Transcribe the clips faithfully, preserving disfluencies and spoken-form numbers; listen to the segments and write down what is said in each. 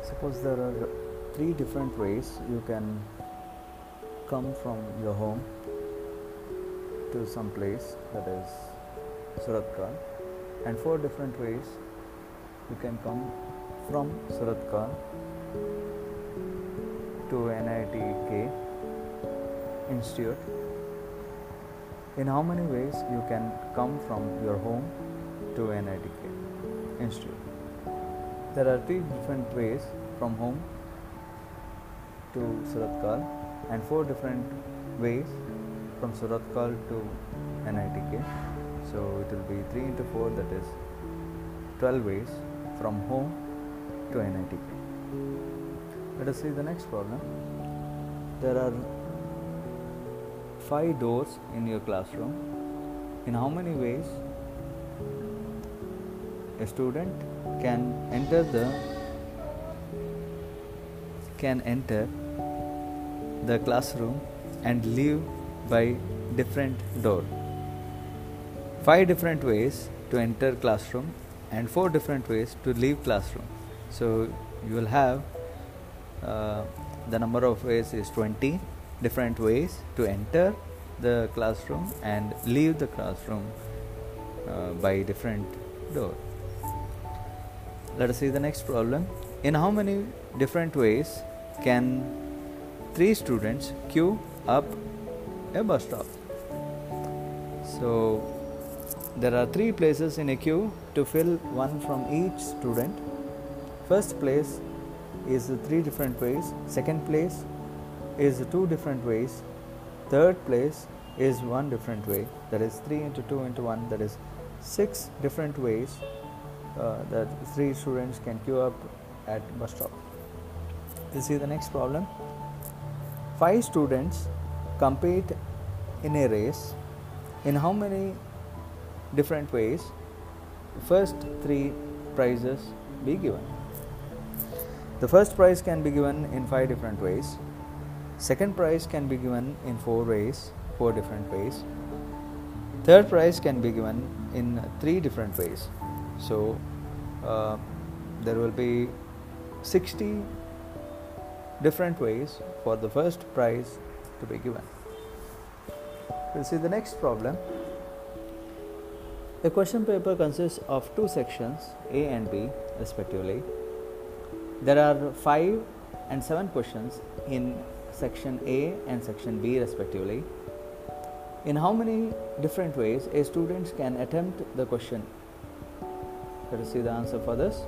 Suppose there are three different ways you can come from your home to some place, that is Surathkal, and four different ways you can come from Surathkal to N I T K Institute. In how many ways you can come from your home to N I T K Institute? There are three different ways from home to Surathkal and four different ways from Surathkal to N I T K. So it will be three into four, that is twelve ways from home to N I T K. Let us see the next problem. There are five doors in your classroom. In how many ways a student can enter the can enter the classroom and leave by different door? Five different ways to enter classroom and four different ways to leave classroom. So you will have uh, the number of ways is twenty different ways to enter the classroom and leave the classroom uh, by different door. Let us see the next problem. In how many different ways can three students queue up a bus stop? So there are three places in a queue to fill one from each student. First place is three different ways. Second place is two different ways. Third place is one different way. That is three into two into one. That is six different ways uh, that three students can queue up at bus stop. You see the next problem. Five students compete in a race. In how many different ways first three prizes be given? The first prize can be given in five different ways. Second prize can be given in four ways, four different ways. Third prize can be given in three different ways. So uh, there will be sixty different ways for the first prize to be given. We'll see the next problem. A question paper consists of two sections, A and B respectively. There are five and seven questions in section A and section B respectively. In how many different ways a student can attempt the question? Let us see the answer for this.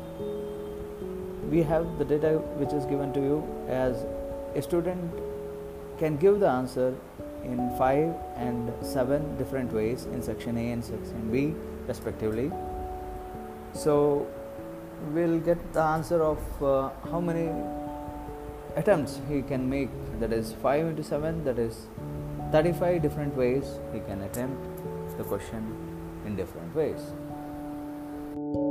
We have the data which is given to you as a student can give the answer in five and seven different ways in section A and section B respectively. So we'll get the answer of uh, how many attempts he can make, that is five into seven, that is thirty-five different ways he can attempt the question in different ways.